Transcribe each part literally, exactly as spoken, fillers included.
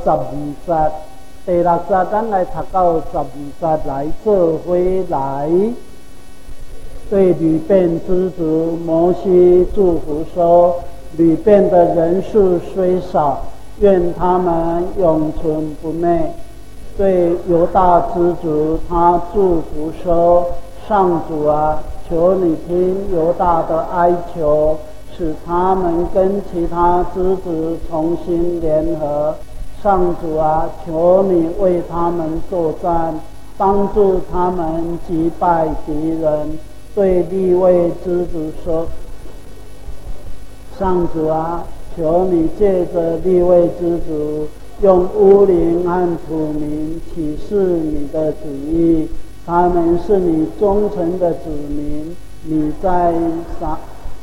十二节，第六节咱来读到十二节来做回来。对吕遍之子摩西祝福说：吕遍的人数虽少，愿他们永存不灭。对犹大之子他祝福说：上主啊，求你听犹大的哀求，使他们跟其他之子重新联合。上主啊，求你为他们作战，帮助他们击败敌人。对利未之子说：上主啊，求你借着利未之子，用乌灵和土民启示你的旨意。他们是你忠诚的子民，你在撒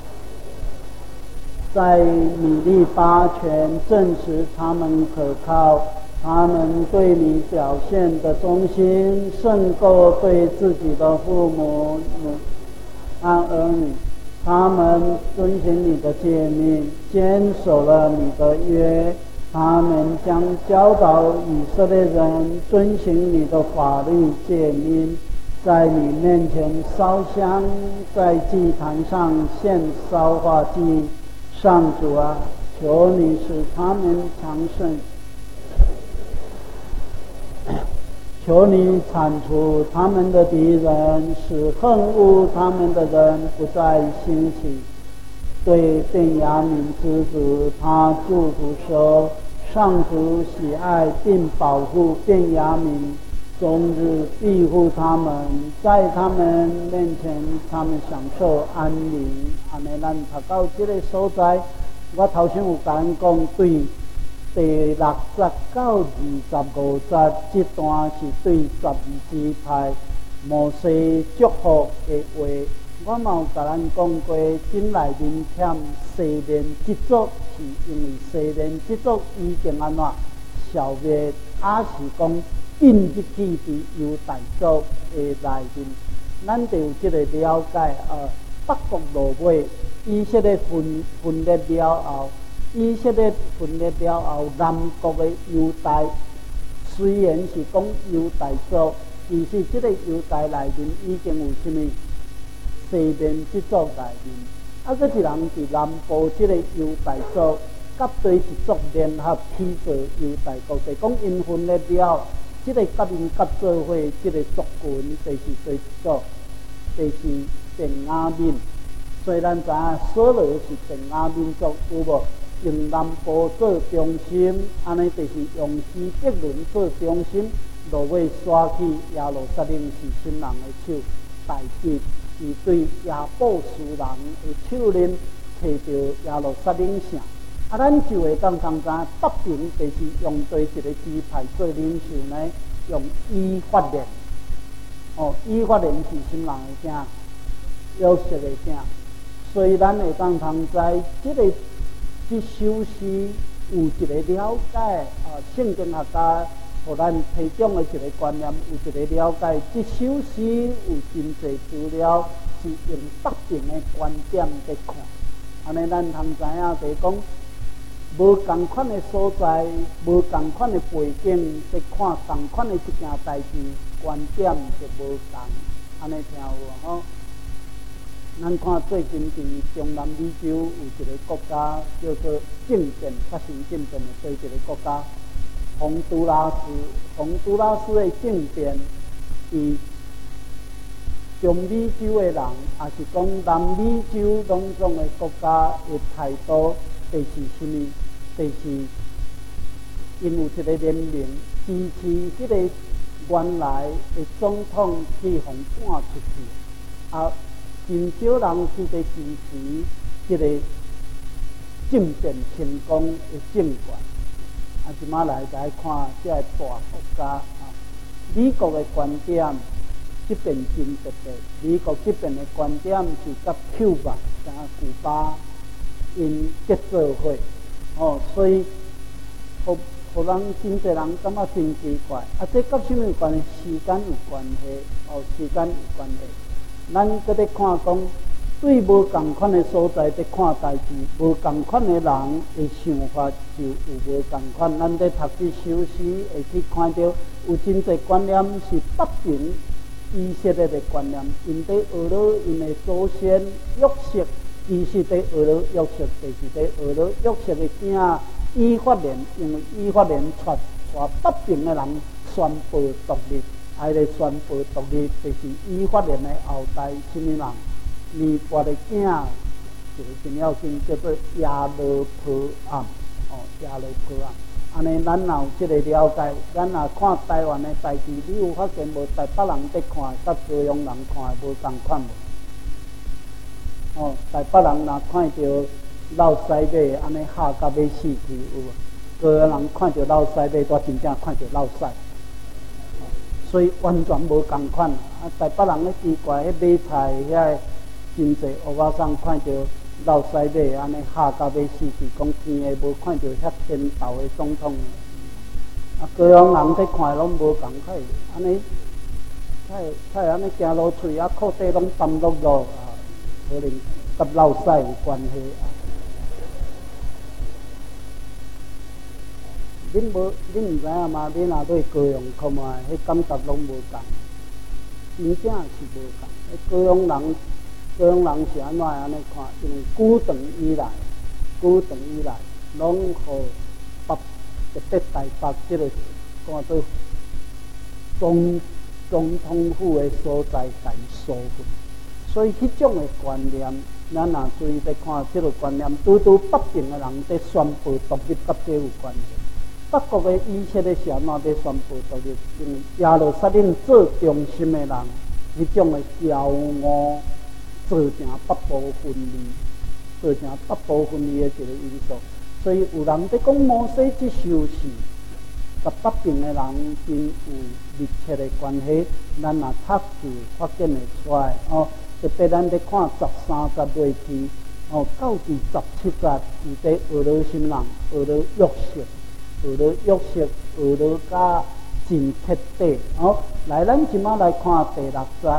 在米利巴泉证实他们可靠。他们对你表现的忠心，胜过对自己的父母和儿女。他们遵循你的诫命，坚守了你的约。他们将教导以色列人遵循你的法律诫命，在你面前烧香，在祭坛上献烧化祭。上主啊，求你使他们强盛，求你铲除他们的敌人，使恨恶他们的人不再兴起。对便雅悯之子他祝福说：上主喜爱并保护便雅悯，终日庇护他们，在他们面前他们享受安宁。安尼咱读到这个所在，我头先有甲咱讲，对第六节到二十五节这段是对十二支派摩西祝福的话。我嘛有甲咱讲过，经内面欠西面之族，是因为西面之族已经安怎消灭，还是讲引入去伫犹大族的内面，咱就有这个了解。呃，北国落尾，以色列分分裂了后，以色列分裂了后，南国的犹大虽然是讲犹大族，其实这个犹大内面已经有什么？西面之族内面，啊，佫一人伫南部即个犹大族，甲对一族联合起做犹大国，就是讲因分裂了，即、这个甲因甲做伙，即、这个族群就是做一族，就是便雅悯。虽然知影所罗是便雅悯族，有无？用南部做中心，安尼就是用西伯伦做中心，落尾刷去耶路撒冷是新人的手，大吉。是对亚布斯人的手链摕到耶路撒冷城，啊，咱就会当通知北平就是用对一个支派做领袖呢，用以法莲，哦，以法莲是什么人的囝？约瑟的囝。所以咱会当通知，这个这首诗有一个了解，啊，圣经学家。互咱提供的一个观念，有一个了解。这首诗有真侪资料是用北平的观点在看，安尼咱通知影，就是讲无同款的所在，无同款的背景，在看同款的一件代志，观点就无同。安尼听有无？吼，咱看最近伫中南美洲有一个国家叫做政变发生政变的这一个国家。洪都拉斯，洪都拉斯的政变，是中美洲的人，也是讲南美洲拢总的国家的态度，就是什么？就是因有一个联名支持这个原来的总统去互赶出去，啊，真少人去在支持这个政变成功的政权。啊，即马来来看这个大国家啊，美国的观点这边真特别。美国这边的观点是甲 Cuba、加古巴因结做伙，哦，所以互互人真侪人感觉真奇怪。啊，这甲什么有关系？时间有关系，哦，时间有关系。咱搁咧看讲， 对无共款的所在在看代志，无共款的人的想法就有无共款。咱在读这首诗会去看到有真侪观念是北平以色列的观念，因在俄罗因的祖先约瑟，其实在俄罗约瑟，就是在俄罗约瑟的囝以法莲，因为以法莲传传北平的人宣布独立，爱来宣布独立，就是以法莲的后代什么人？尼伯的囝，就是真要紧，叫做亚罗坡暗，哦，亚罗坡暗。安尼，咱若有即个了解，咱若看台湾的代志，你有发现无？台北人在看，甲高雄人看的无共款无？哦，台北人若看到老西马安尼吓甲要死去，有无？高雄人看到老西马，都真正看到老西。所以完全无共款。啊，台北人咧奇怪，迄买菜遐真济乌巴桑看到老西马安尼吓到要死去，讲天下无看到遐天道的总统。啊，高雄人在看拢无共款，安尼，太太安尼行路喙啊，裤底拢澹漉漉啊，可能甲老西有关系啊。恁无，恁毋知影吗？恁若对高雄看觅，迄感觉拢无共，真正是无共。迄高雄人，高雄人是安怎安尼看？因为久长以来，久长以来，拢互北特别台北即个看做总总统府的所在，甲伊疏忽。所以迄种的观念，咱若注意在看即个观念，拄拄北平的人在宣布独立，甲这有关系。北国的以色列是安怎要宣布独立？因为耶路撒冷做中心的人，迄种的骄傲，造成北部分离，造成北部分离的一个因素。所以有人在讲摩西这首诗，甲北平的人真有密切的关系。咱若读就发现会出来哦。特别咱在看十三十落去，哦，到第十七节，伊在俄罗什人，俄罗约瑟。俄罗约瑟，俄罗加真彻底哦。来，咱即马来看第六节。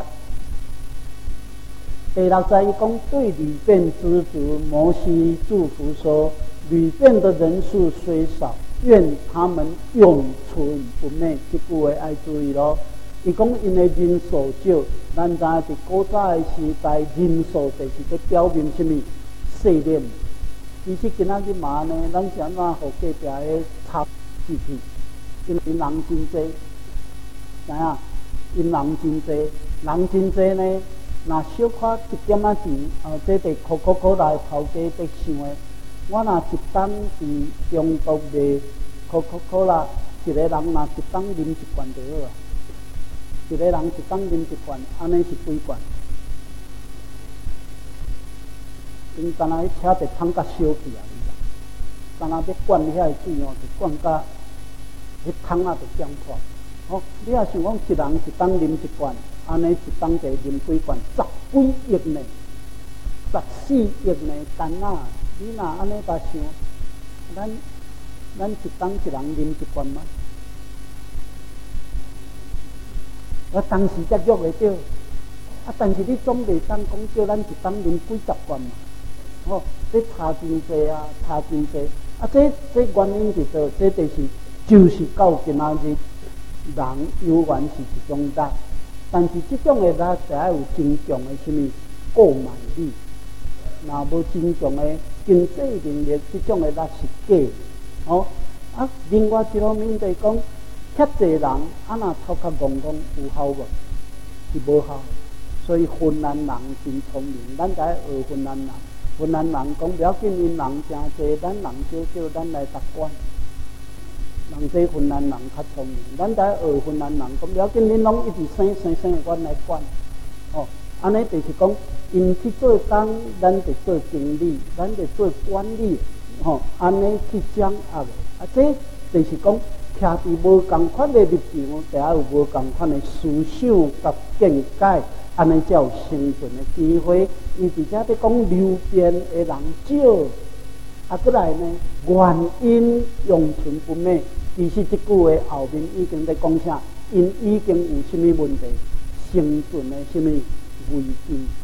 第六节伊讲对吕遍之族摩西祝福说：吕遍的人数虽少，愿他们永存不灭。这句话爱注意咯。伊讲因的人数少，咱知伫古早的时代，人数就是在表明什么？试炼。其实今仔日嘛呢，咱是安怎互隔壁的插进去？因为人真济，知影？因人真济，人真济呢，若小可一点仔钱，哦，这伫可可可来头家伫想的，我若一担伫中国卖可可可啦，一个人若一担啉一罐就好啊。一个人一担啉一罐，安尼是几罐？因干那迄车得桶甲烧去啊！干那要灌遐个水哦，就灌甲迄桶啊，就浆破。哦，你也想讲一人一当啉一罐，安尼一当就啉几罐，十几亿呢，十四亿呢干啊！你若安尼甲想，咱咱一当一人啉一罐吗？我当时才约会着，啊，但是你总袂当讲叫咱一当啉几十罐嘛。哦，这差真济啊，差真济啊！这这原因是说，这就是就是到今仔日，人有缘是一种力，但是这种的力就要有真强的什么购买力，若无真强的经济能力，这种的力是假。哦，啊，另外一方面就是讲，遐济人啊，若头壳戆戆有效无？是无效。所以芬兰人真聪明，咱就要学芬兰人。芬兰人讲不要紧，因人真济，咱人少少，咱来达管。人这芬兰人较聪明，咱在学芬兰人讲不要紧，恁拢一直生生生，阮来管。哦，安尼就是讲，因去做工，咱就做经理，咱就做管理。吼、哦，安尼去掌握的。啊，这就是讲，徛伫无共款的立场，就要有无共款的思想甲见解。安尼才有生存的机会。伊而且在讲流变的人少，啊，过来呢，原因永存不灭。其实这句话后面已经在讲啥？因已经有什么问题？生存的什么危机？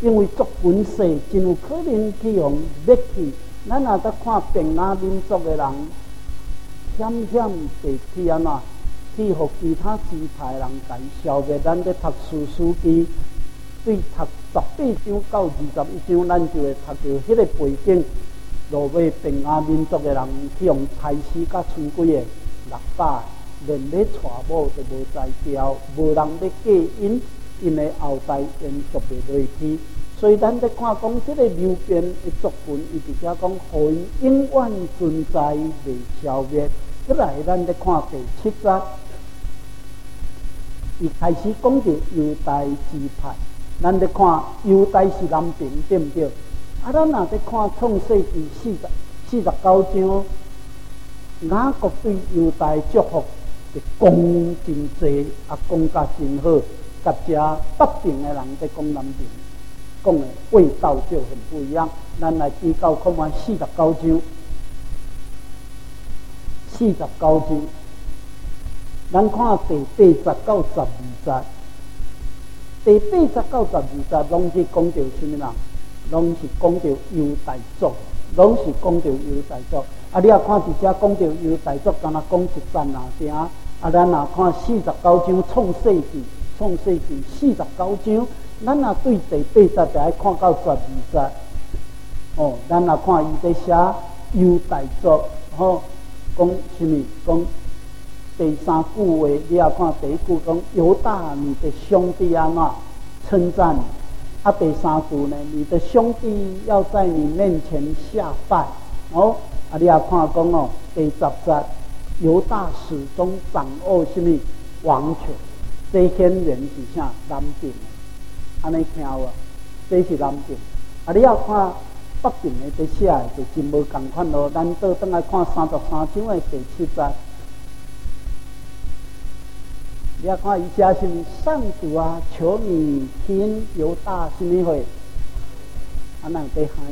因为作本世真有可能去用灭去。咱也得看平雅民族的人，险险地去安怎去互其他支派人来消灭。咱咧读史书记，对读十八章到二十一章，咱就会读到迄个背景。落尾平雅民族的人去用菜市甲剩几个六百，连咧娶某都无才调，无人要嫁因，因的后代延续袂落去。所以咱咧看讲，即个流变的作品，伊直接讲，互因永远存在，未消灭。再来，咱咧看第七节，伊开始讲到犹大支派，咱咧看犹大是南平，对毋对？啊，咱若咧看创世纪四十四十九章，雅各对犹大祝福，就讲真济，啊，讲甲真好，甲遮北平的人在讲南平，讲的味道就很不一样。咱来比较看看四十九章，四十九章，咱看第八节到十二节，第八节到十二节，拢是讲到什么人？拢是讲到犹大族，拢是讲到犹大族。啊，你也看伫遮讲到犹大族，敢若讲一赞两声。啊，咱若看四十九章创世纪，创世纪四十九章，咱若对第八节就爱看到十二节。哦，咱若看伊在写犹大族，吼、哦，讲什么？讲第三句话，你也看第一句讲犹大，你的兄弟安怎称赞？啊，第三句呢？你的兄弟要在你面前下拜。哦，啊，你也看讲哦，第十节，犹大始终掌握什么王权？这显然是啥南平的，安尼听有啊？这是南平。啊，你也看北平的在写的就真无共款咯。咱倒转来看三十三章的第七节。你要看伊写什么？上主啊，求你听犹大什么会？啊，那在喊，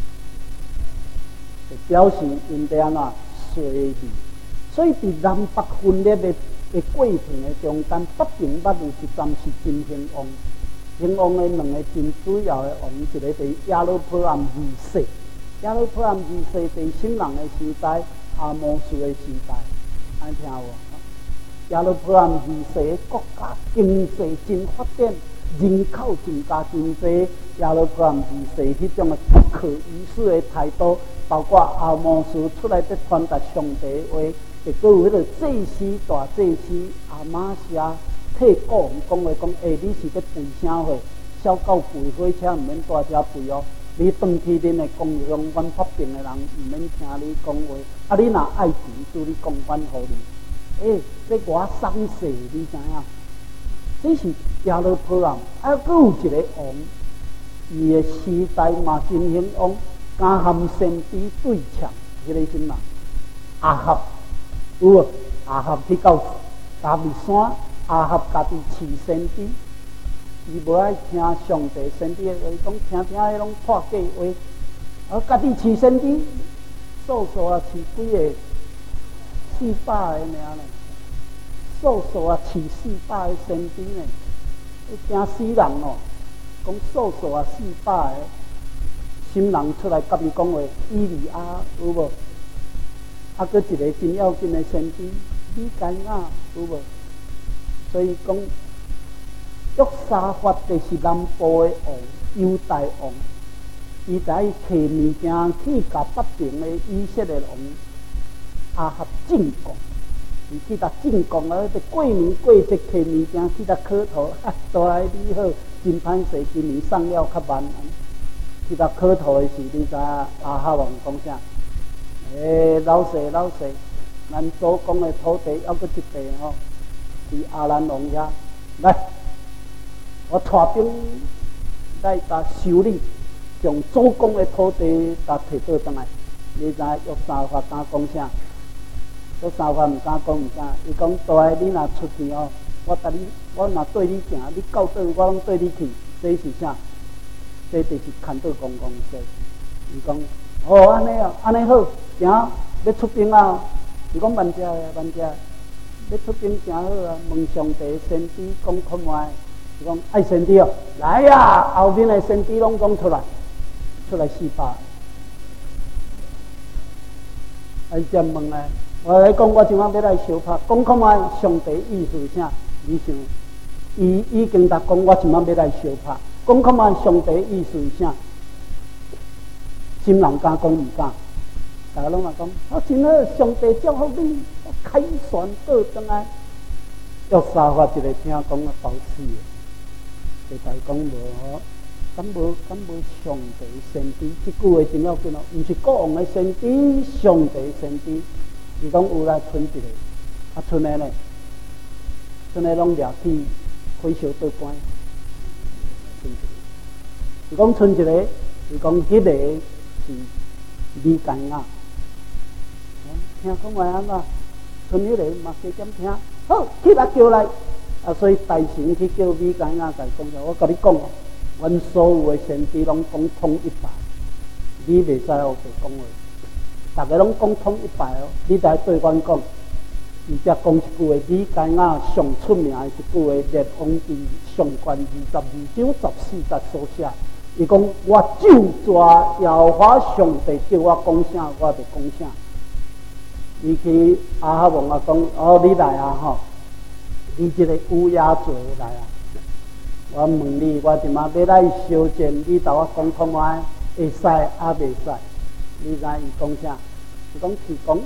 就表示因在安怎随意。所以伫南北分裂的的过程的中间，北平捌有一站是真兴旺，兴旺的两个真主要的王，一个是亚罗波安二世，亚罗波安二世伫新人的时代，阿摩斯的时代，安听无？亚罗波安二世国家经济真发展，人口增加真多。亚罗波安二世迄种的不可一世的态度，包括阿摩斯出来在传达上帝话，亦搁有迄个祭司大祭司阿玛夏替国王讲话，讲诶，你是咧肥啥货？小狗肥火车毋免带遮肥哦。你转去恁的公用阮北平的人毋免听你讲话，啊，你若爱钱，就你公款互你。诶、欸，这我三世，你知影？这是亚罗波安，啊，搁有一个王，伊的时代嘛真兴旺，敢含先知对呛，迄、那个什么？阿合有无？阿合去到大密山，阿合家己饲先知，伊无爱听上帝先知的话，讲听听迄种破假话，啊，家己饲先知，数数啊饲几个？四百个尔呢，数数啊饲四百个先知呢，惊死人哦！讲数数啊四百个，新人出来甲伊讲话，伊利亚有无？啊，搁一个真要紧的先知，米该亚有无？所以讲，约沙法就是南部的王，犹大王，伊在摕物件去甲北平的以色列王。阿合进贡，伊去甲进贡啊！这过年过节摕物件去甲磕头，哈，大爱你好，真歹势，今年送了较慢。去甲磕头的时，你知阿合王讲啥？诶、欸，老细老细，咱祖公的土地还阁一地吼，伫阿兰王遐，来，我带兵来甲修理，将祖公的土地甲摕倒转来。你知约沙法敢讲啥？约沙法毋敢讲，毋敢。伊讲大个，你若出去哦，我带你，我若对你行，你到倒我拢对你去。这是啥？这就是牵倒公公说。伊讲，哦，安尼哦，安尼好，行，要出兵啊！伊讲万谢万谢，要出兵真好啊！问上帝先知讲看卖， 就讲爱先知哦，来呀，后面的先知拢讲出来，出来四百。哎，再问咧，我来讲，我今晚要来小拍，讲看卖上帝意思是啥？你想，伊已经答讲，我今晚要来小拍，讲看卖上帝意思是啥？心人敢讲唔敢？大家拢嘛讲，我真好，上帝祝福你，凯旋倒转来。约沙法一个听讲啊，饱死的，就大讲无，敢无敢无上帝先知，这句话真要紧哦，唔是国王的先知，上帝先知。伊讲有来剩一个，啊剩的呢，剩的拢掠去火烧倒关。伊讲剩一个，伊讲迄个是米干亚。听讲话安怎？剩迄个嘛加减听，好起来叫来，啊所以大神去叫米干亚来讲我甲你讲哦，阮所有的先知拢讲通一百，你袂使学白讲话。大家拢讲通一百哦，你来对阮讲，伊才讲一句话，米该亚上出名的一句话，列王记上卷二十二章十四节所写。伊讲我就抓耶和华上帝叫我讲啥，我就讲啥。伊去阿哈王啊讲，哦你来啊吼，你这个乌鸦嘴来啊！我问你，我即马要来修正，你甲我讲看卖会使啊袂使？你知伊讲啥？伊讲气功。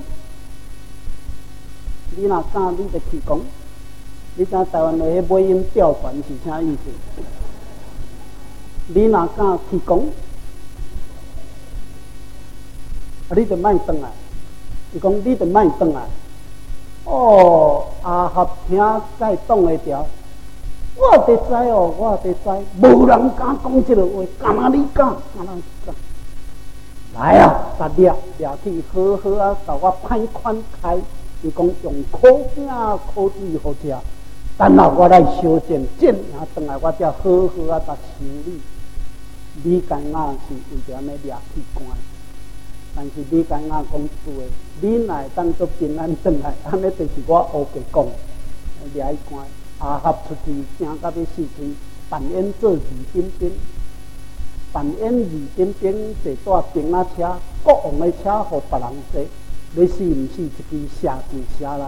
你若敢，你就气功。你知台湾的迄尾音调传是啥意思？你若敢气功，啊，你就莫转来。伊讲你就莫转来。哦，阿合听该挡会条。我得知哦，我得知，无人敢讲这个话，干嘛你敢？干嘛你敢？来啊！把掠掠去，好好啊，甲我派款开。伊讲用苦饼苦水好食，等下我来修正，正啊，转来我才好好啊，甲修理。你干那是为着安尼掠去关，但是你干那讲一句话，你乃当作平安转来，安尼就是我乌白讲，掠去关。阿合出去，惊到要死去，扮演做二等兵。扮演二等兵，坐带兵仔车，国王的车，互别人坐。要死毋死，一支射进车内。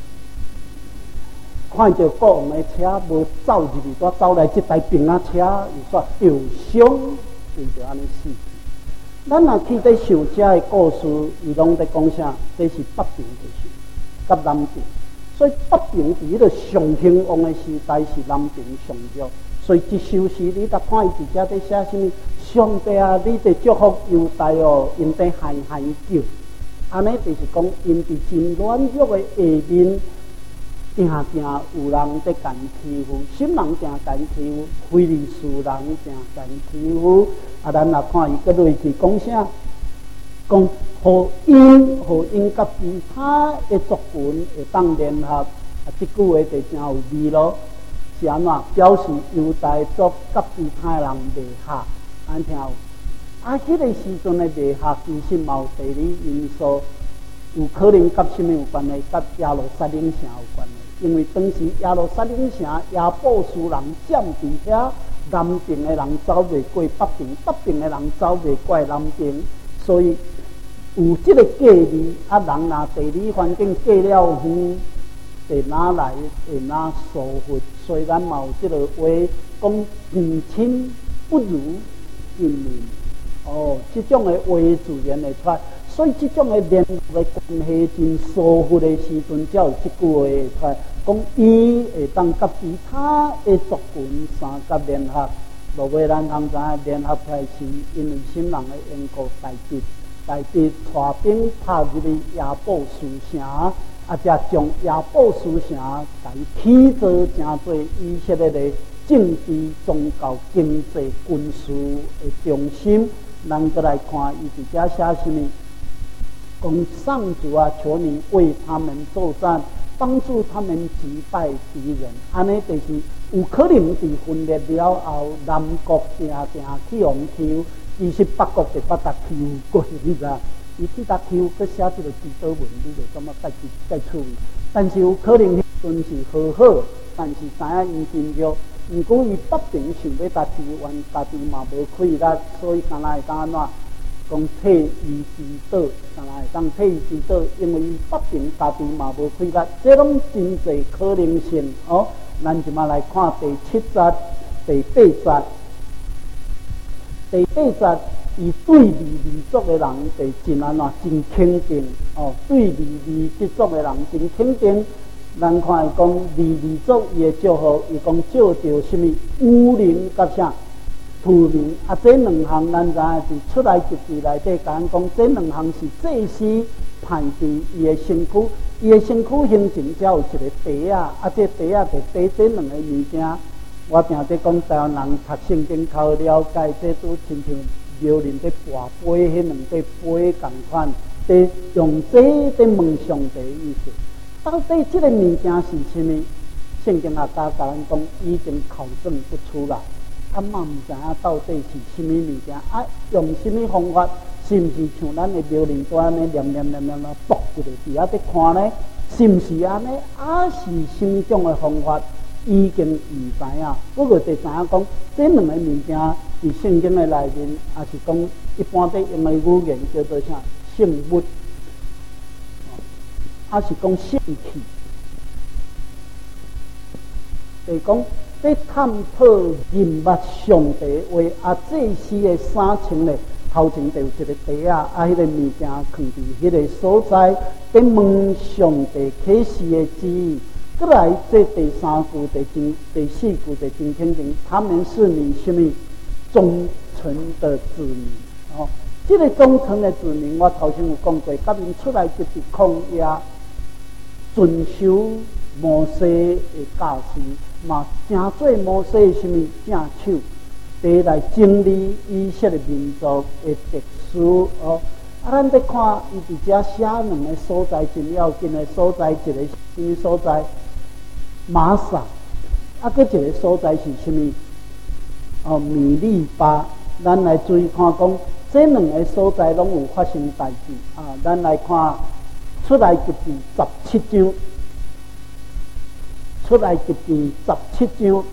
看到国王的车无走入去，煞走来这台兵仔车，又煞受伤，伊就安尼死去。咱若去伫受车的故事，伊拢在讲啥？这是北平的事，甲南平。所以北平伫迄个上兴旺的时代是南平上弱，所以一首诗你搭看伊伫遮在写什么？上帝啊，你伫祝福犹大哦，因在嗨嗨叫，安尼就是讲因伫真软弱的下面，定定有人在干欺负，心人定干欺负，非利士人定干欺负。啊，咱若看伊个落去讲啥？讲互因互因甲其他的族群会当联合，啊，即句话就真有味咯。是安怎表示犹大族甲其他人袂合？安听有？啊，迄、那个时阵的袂合，其实嘛有第二因素，有可能甲什么有关系？甲耶路撒冷城有关系。因为当时耶路撒冷城亚布斯人占伫遐，南边的人走袂过北边，北边的人走袂过南边，所以。有这个价值，啊，人若地理环境过了远，会哪来会哪疏忽？虽然嘛有这个话讲远亲不如近邻，哦，这种的话自然会出来。所以这种的联合的关系真疏忽的时阵，才有这句话会出来。讲伊会当甲其他的族群三甲联合，落尾咱通知联合起来是因为新人的缘故代志。大地带兵拍入去亚布斯城，啊，才将亚布斯城甲伊起造真多以色列的政治、宗教、经济、军事的中心。咱再来看，伊伫遮写什么？讲上主啊，求你为他们作战，帮助他们击败敌人。安尼就是有可能伫分裂了后，南国定定去互欺。其实北国就捌搭欺负过，你知？伊去搭欺负，佮写一个祈祷文，你就感觉介介趣味。但是有可能迄阵是好好，但是知影伊真弱， 毋过伊北平想要家己完，家己嘛无气力，所以敢若会当安怎？讲替伊知道，敢若会当替伊知道，因为伊北平家己嘛无气力，这拢真侪可能性哦。咱即马来看第七节、第八节。第八节，伊对利利族的人就真安怎真肯定哦，对利利即族的人真肯定。咱看伊讲利利族伊的祝福，伊讲照着什么乌灵甲啥土名啊，这两项咱知影是出来集记内底讲讲，这两项是祭司派伫伊的身躯，伊的身躯形成才有一个杯啊，啊这杯啊就杯这两个物件。我定在讲台湾人读圣经较了解，这都亲像庙林在跋杯，迄两块杯共款，在用这在问上帝的意思。到底这个物件是什么？圣经学家甲咱讲，已经考证不出来，啊嘛毋知影到底是什么物件，啊用什么方法？是毋是像咱的庙林都安尼念念念念念读一个伫遐在看呢？是毋是安尼？啊是什么种的方法？已经唔知影，不过就知影讲，这两个物件伫圣经的内面，也是讲一般在用的语言叫做啥圣物，也是讲圣器。就是讲在探讨认捌上帝话，啊，祭司的衫穿咧，头前就有一个袋啊，啊，迄个物件放伫迄个所在，在问上帝启示的旨意。再来，这第三句、第真、第四句就真肯定，他们是你什么忠诚的子民哦。这个忠诚的子民，我头先有讲过，甲因出来就是抗野，遵守摩西的教示，嘛正做摩西的什么正手，第来整理以色列民族的特殊哦。啊，咱在看伊伫遮写两个所在真要紧的所在，一个什么所在？玛撒，啊，搁一个所在是什么？哦，米利巴。咱来注意看，讲这两个所在拢有发生代志啊。咱来看出来集记十七章，出来集记十七章。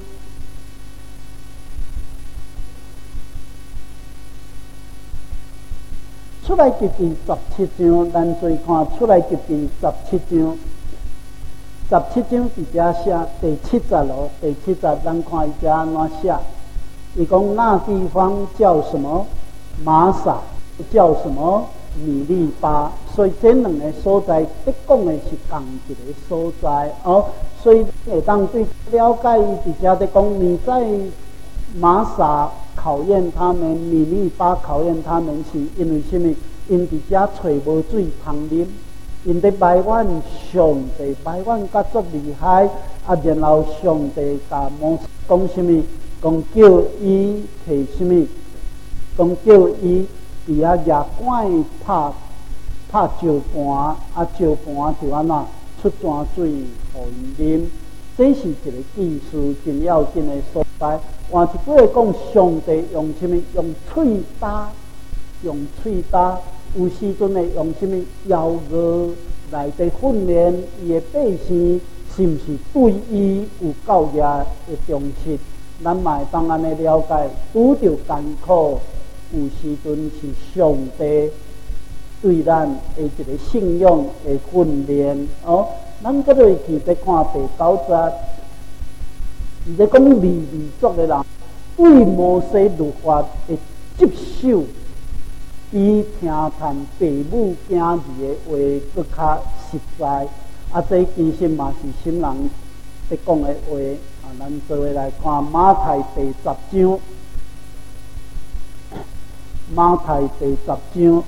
出来集记十七章，咱注意看出来集记十七章。十七章伫遮写第七节咯，第七节咱看伊遮安怎写？伊讲那地方叫什么？玛撒，叫什么？米利巴。所以这两个所在，伫讲的是同一个所在哦。所以会当对了解伊伫遮伫讲，你在玛撒考验他们，米利巴考验他们，是因为什么？因伫遮找无水通啉。因伫埋怨上帝，埋怨甲足厉害，啊，然后上帝甲摩西讲什么？讲叫伊摕什么？讲叫伊伫遐野管拍拍石盘，啊，石盘就安怎出泉水互因啉。这是一个技术真要紧的所在。换一句话讲，上帝用什么？用喙打，用喙打。有时阵会用什么妖恶来伫训练伊的百姓，是毋是对伊有够热的重视？咱嘛会当安尼了解，拄着艰苦，有时阵是上帝对咱的一个信仰的训练哦。咱搁落去再看第九节，伊在讲利利族的人对摩西律法的接受。比听谈父母囝儿的话更较实在，啊，这其实嘛是新人在讲的话啊。咱做伙来看马太第十章，马太第十章，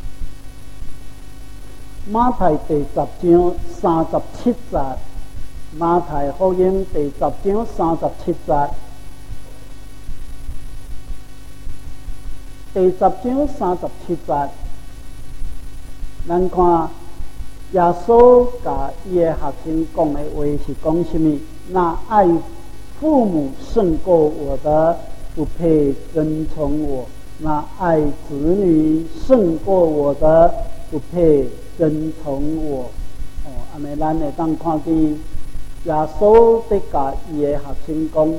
马太第十章三十七节，马太福音第十章三十七节。第十章三十七节，咱看耶稣甲伊的学生讲的话是讲什么？那爱父母胜过我的，不配跟从我；那爱子女胜过我的，不配跟从我。哦，安尼咱会当看见耶稣在甲伊的学生讲，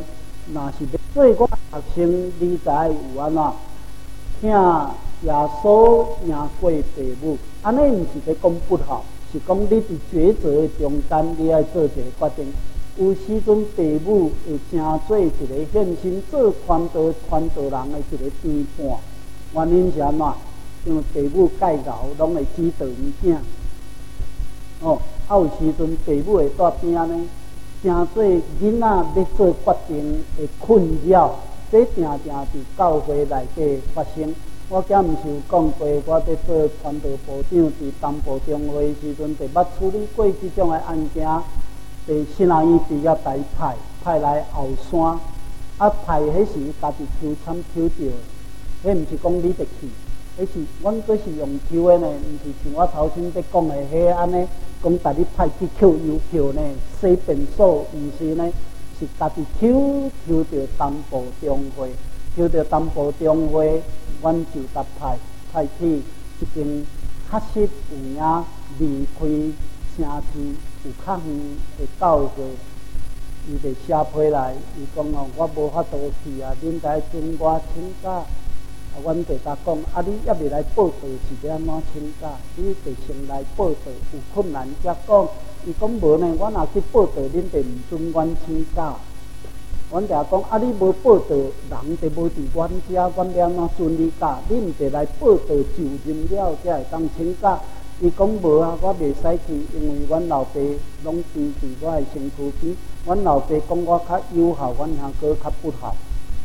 若是要做我学生，你知有安怎？听耶稣赢过父母，安尼毋是咧讲不好，是讲你伫抉择的中间，你爱做一个决定。有时阵父母会成做一个献身做传道传道人的一个边伴，原因是安怎？因为父母介老，拢会指导物件。哦，啊有时阵父母会在边仔呢，成做囡仔要做决定的困扰，这定定伫教会内底发生。我今毋是有讲过，我伫做传道部长，伫东部中会时阵，就捌处理过即种的案件。被新南医毕业台派派来后山，啊派迄是家己抽签抽到的，迄毋是讲你得去，迄是阮阁是用抽的呢，毋是像我头先伫讲的迄安尼，讲带你派去扣邮票呢，洗便所，毋是呢，是家己抽抽到东部中会，抽到东部中会，阮就甲派派去一间确实有影离开城市。有较远的教会，伊就写批来，伊讲哦，我无法度去啊，恁来准我请假。啊，阮就甲讲，啊，你还未来报道是要安怎请假？你就先来报道，有困难才讲。伊讲无呢，我若去报道，恁就毋准阮请假。阮就讲，啊，你无报道，人就无伫阮遮，阮要安怎准你假？你毋得来报道就任了，才会当请假。伊讲无啊，我袂使去，因为阮老爸拢住伫我的身躯边。阮老爸讲我较友好，阮兄哥较不好。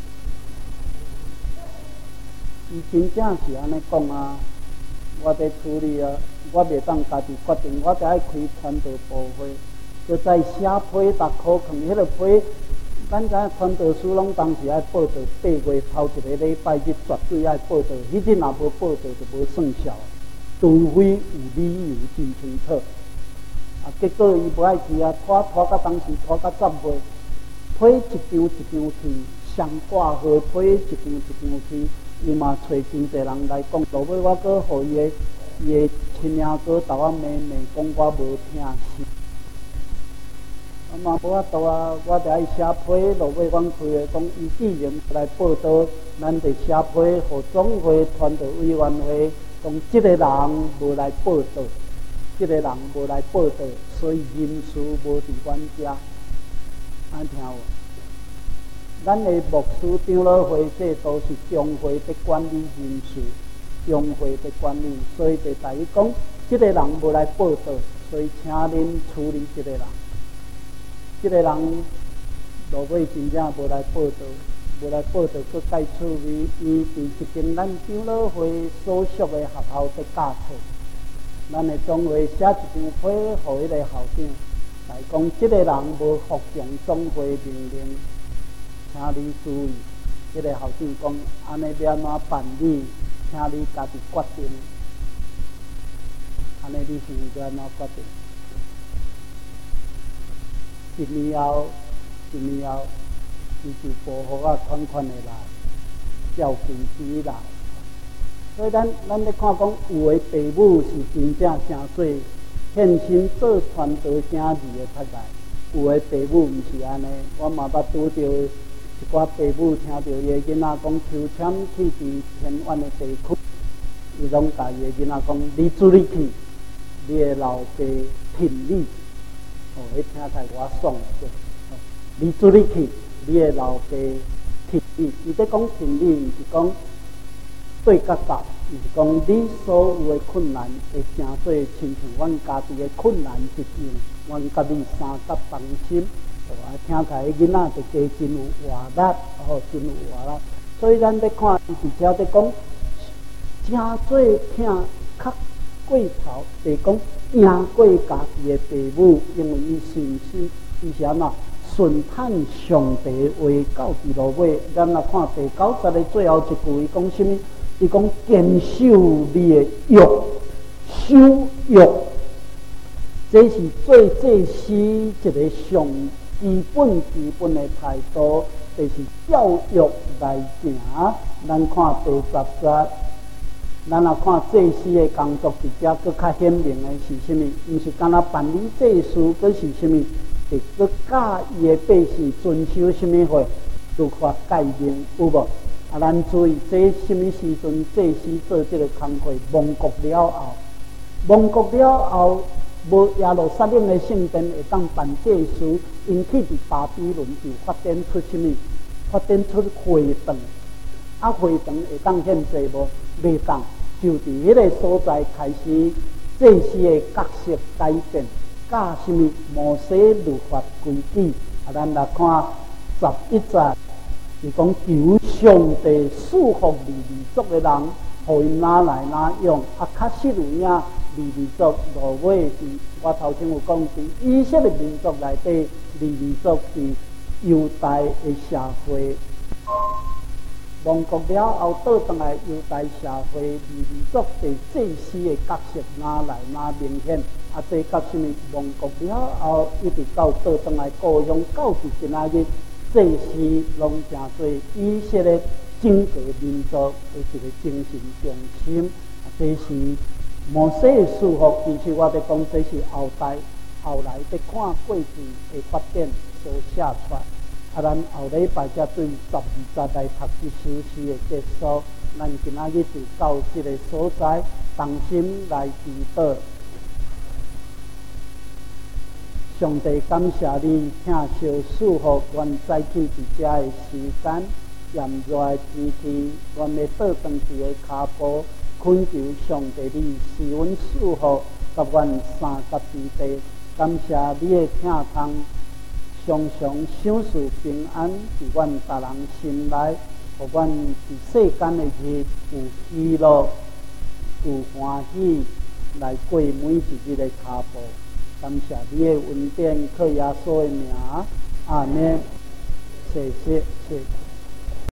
伊真正是安尼讲啊，我伫处理啊，我袂当家己决定，我得爱开传道部会，就在写批逐科坑，迄个批，咱知影传道书拢当时爱报道，八月头一个礼拜日绝对爱报道，迄日若无报道就无算数。除非有理由真清楚，啊，结果伊无爱去啊，拖拖到当时拖到十月，批一张一张去，上挂号批一张一张去，伊嘛找真侪人来讲，落尾我阁互伊个伊个亲兄哥斗我妹妹讲我无听死，啊嘛无法度啊，我着爱写批，落尾阮开个讲，伊既然来报道，咱着写批，互总会传道委员会。讲即个人无来报道，即、这个人无来报道，所以人事无伫阮遮。安听有？咱的牧师长老会这都是中会的管理人事，中会的管理，所以就在于讲，即、这个人无来报道，所以请恁处理即个人。即、这个人落尾真正无来报道。无来报道，佮介处为伊伫一间咱长老会所属的学校在教课。咱的总会写一张批，互迄个校长来讲，即、这个人无服从总会命令，请你注意。即、这个校长讲，安尼要安怎办理，请你家己决定。安尼你是要安怎决定？一年后，一年后。伊就保护啊，款款的来，照顾起来。所以咱咱咧看讲，有的父母是真正诚做献身做传道生意的太太，有的父母毋是安尼。我嘛捌拄着一寡父母，听到伊的囡仔讲抽签去伫偏远的地区，伊拢甲伊的囡仔讲：你主你去，你的老爸挺你。哦，迄听起来我爽个，哦，你主你去。你的老爸挺你，伊在讲挺你，毋是讲对角角，毋是讲你所有的困难会成做亲像阮家己的困难一样，阮甲你三角同心，啊，听起来囡仔就加真有活力，哦，真有活力。所以咱在看，而且在讲，真做听较过头，就讲赢过家己的父母，因为伊信心，伊是安怎？顺探上帝话到伫落尾，咱来看第九节的最后一句，伊讲什么？伊讲坚守你的约，守约，这是最最是一个上基本基本的态度，就是教育来行。咱看第十节，咱来看祭司的工作，伫遮搁较显明的是什么？毋是干那办理祭祀，搁是什么？是搁教伊的百姓遵守什么话？ 律法界定有无？啊，咱注意这什么时阵祭司做这个工课？亡国了后，亡国了后，无耶路撒冷的圣殿会当办祭司，因去伫巴比伦就发展出什么？发展出会堂。啊，会堂会当献祭无？袂当，就伫迄个所在开始祭司的角色改变，教什么？摩西律法规矩。啊，咱来看十一节。是讲求上帝祝福利未族的人，互因哪来哪用。啊，确实有影利未族落尾是，我头先有讲是以色列民族内底，利未族是犹太的社会。亡国了后，倒转来犹太社会，利未族对祭司的角色哪来哪明显。啊，这甲什么？亡国了后，一直到倒转来故乡到至今仔日。这是拢正做以色列整个民族的一个精神中心。啊，这是摩西的祝福。其实我在讲，这是后代后来在看过去的发展所写出来。啊，咱后礼拜才对十二节来读这首诗的结束。咱今仔日就到这个所在，同心来祈祷。上帝感谢你，请小祝福，愿早起伫遮的时间，炎热的天气，愿要倒转去的骹步，恳求上帝你赐阮祝福，甲阮三甲之地。感谢你的听通，常常赏赐平安伫阮逐人心内，互阮伫世间的日有喜乐，有欢喜，来过每一日的骹步。感谢你的恩典，靠耶稣的名，阿门。谢谢，谢谢。